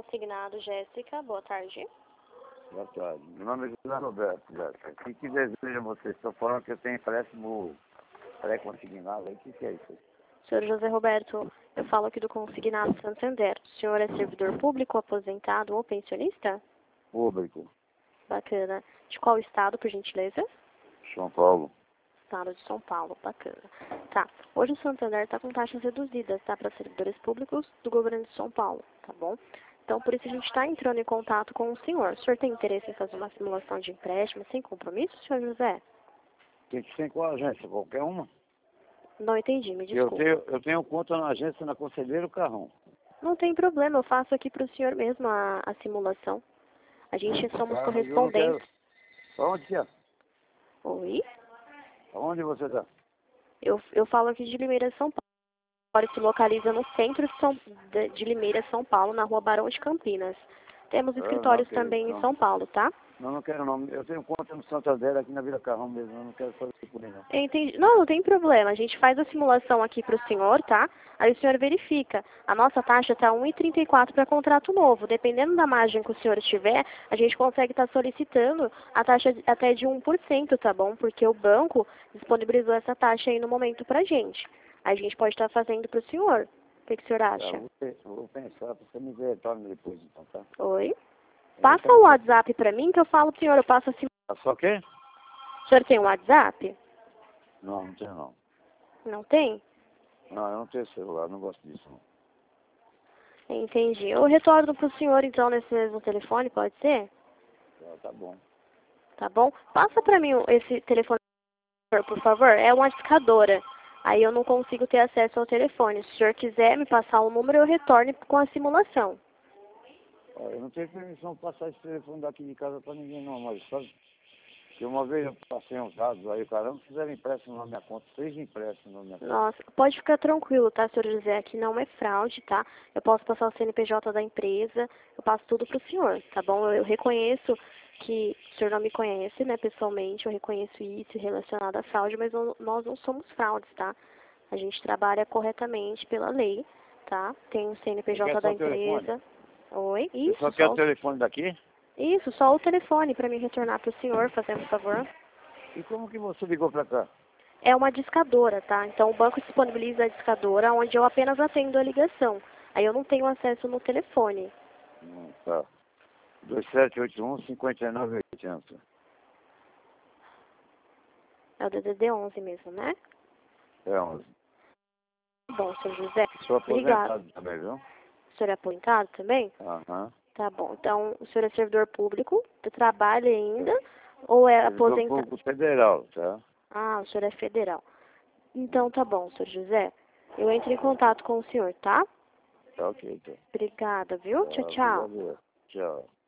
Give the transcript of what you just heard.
Consignado Jéssica, boa tarde. Boa tarde. Meu nome é José Roberto, Jéssica. O que deseja você? Estou falando que eu tenho empréstimo pré-consignado. O que é isso? Senhor José Roberto, eu falo aqui do Consignado Santander. O senhor é servidor público, aposentado ou pensionista? Público. Bacana. De qual estado, por gentileza? São Paulo. Estado de São Paulo, bacana. Tá. Hoje o Santander está com taxas reduzidas, tá? Para servidores públicos do governo de São Paulo, tá bom? Então, por isso a gente está entrando em contato com o senhor. O senhor tem interesse em fazer uma simulação de empréstimo sem compromisso, senhor José? Tem que ser com a agência, qualquer uma. Não entendi, me Eu desculpe. tenho conta na agência na Conselheiro Carrão. Não tem problema, eu faço aqui para o senhor mesmo a simulação. A gente somos Eu não correspondentes. quero... Onde que é? Oi? Onde você está? Eu falo aqui de Limeira, São Paulo. Agora se localiza no centro de Limeira, São Paulo, na rua Barão de Campinas. Temos escritórios também em São Paulo, tá? Não quero não. Eu tenho conta no Santander aqui na Vila Carrão mesmo. Eu não quero fazer isso por aí não. Entendi. Não, não tem problema. A gente faz a simulação aqui para o senhor, tá? Aí o senhor verifica. A nossa taxa está 1,34 para contrato novo. Dependendo da margem que o senhor tiver, a gente consegue estar solicitando a taxa até de 1%, tá bom? Porque o banco disponibilizou essa taxa aí no momento pra gente. Aí a gente pode estar fazendo para o senhor. O que o senhor acha? Vou pensar, você me retorna depois então, tá? Oi? Passa o WhatsApp para mim que eu falo pro senhor, eu passo assim. Só quê? O senhor tem um WhatsApp? Não tenho não. Não tem? Não, eu não tenho celular, não gosto disso não. Entendi. Eu retorno pro senhor então nesse mesmo telefone, pode ser? Tá bom. Tá bom? Passa pra mim esse telefone, por favor. É uma discadora. Aí eu não consigo ter acesso ao telefone. Se o senhor quiser me passar o número, eu retorno com a simulação. Eu não tenho permissão de passar esse telefone daqui de casa pra ninguém não, mas sabe? Que uma vez eu passei uns dados aí, caramba, fizeram empréstimo na minha conta, 3 empréstimos na minha conta. Nossa, pode ficar tranquilo, tá, senhor José? Aqui não é fraude, tá? Eu posso passar o CNPJ da empresa, eu passo tudo pro senhor, tá bom? Eu reconheço que o senhor não me conhece, né, pessoalmente, eu reconheço isso relacionado à fraude, mas nós não somos fraudes, tá? A gente trabalha corretamente pela lei, tá? Tem o CNPJ da empresa. Oi? Você Isso, só quer o telefone daqui? Isso, só o telefone para me retornar pro senhor, fazendo favor. E como que você ligou pra cá? É uma discadora, tá? Então o banco disponibiliza a discadora onde eu apenas atendo a ligação. Aí eu não tenho acesso no telefone. Tá. 2781-5980. É o DDD 11 mesmo, né? É 11. Bom, senhor José. Sou Obrigado. aposentado também, viu? O senhor é aposentado também? Aham. Tá bom. Então, o senhor é servidor público? Trabalha ainda? Ou é aposentado? Público federal, tá? Ah, o senhor é federal. Então, tá bom, senhor José. Eu entro em contato com o senhor, tá? Tá ok, então. Obrigada, viu? Tchau, tchau. Obrigado. Tchau.